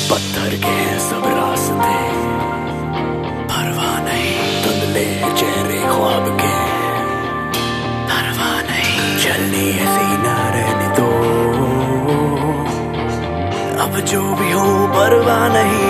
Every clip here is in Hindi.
पत्थर के हैं सब रास्ते, परवाह नहीं। धुंधले चेहरे ख्वाब के, परवाह नहीं। चलनी है सीना रहने दो, अब जो भी हो परवाह नहीं।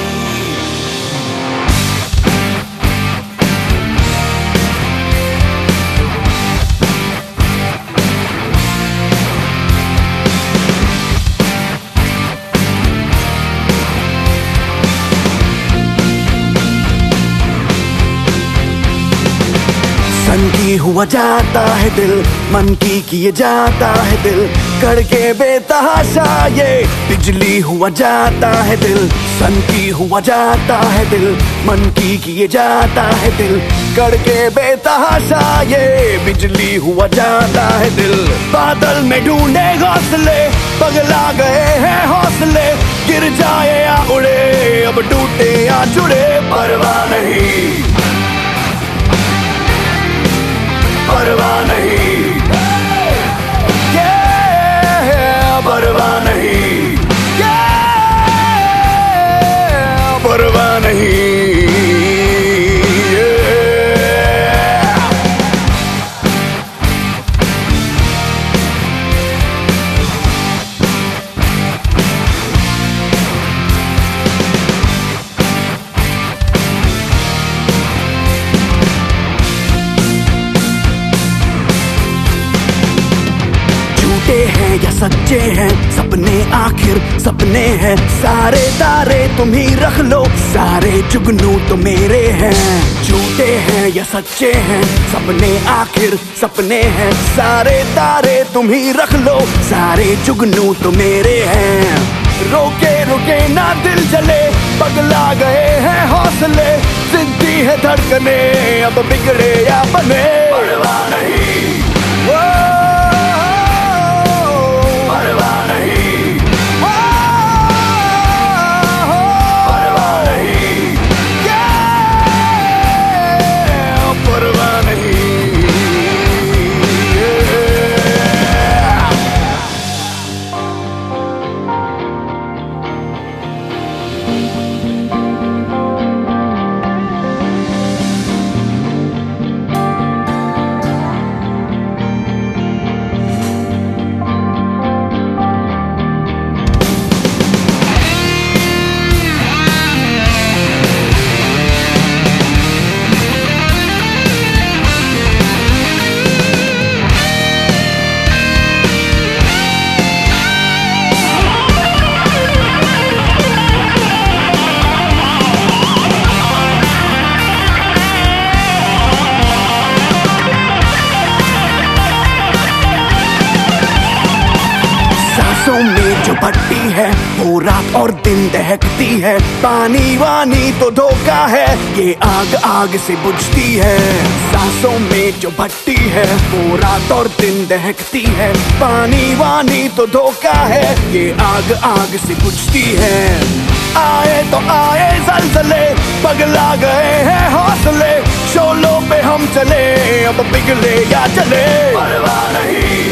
सन की हुआ जाता है दिल, मन की किए जाता है दिल, करके बेतहाशा ये बिजली हुआ जाता है दिल। सन की हुआ जाता है दिल, मन की किए जाता है दिल, करके बेतहाशा ये बिजली हुआ जाता है दिल। बादल में ढूंढे घोंसले, पगला गए हैं हौसले, गिर जाए या उड़े, अब टूटे या जुड़े, परवाह नहीं, परवाह नहीं, परवाह नहीं, परवाह नहीं। हैं या सच्चे हैं सपने, आखिर सपने हैं। सारे तारे तुम ही रख लो, सारे जुगनू तो मेरे हैं। झूठे हैं या सच्चे हैं सपने, आखिर सपने हैं। सारे तारे तुम ही रख लो, सारे जुगनू तो मेरे हैं। रोके रुके ना दिल जले, पगला गए हैं हौसले, जिद्दी है धड़कने, अब बिगड़े या बने, परवाह नहीं, में जो भट्टी है वो रात और दिन दहकती है। पानी वानी तो धोखा है, ये आग आग से बुझती है। सांसों में जो भट्टी है वो रात और दिन दहकती है। पानी वानी तो धोखा है, ये आग आग से बुझती है। आए तो आए ज़लज़ले, पगला गए हैं हौसले, शोलों पे हम चले, अब पिघले या चले, परवाह नहीं।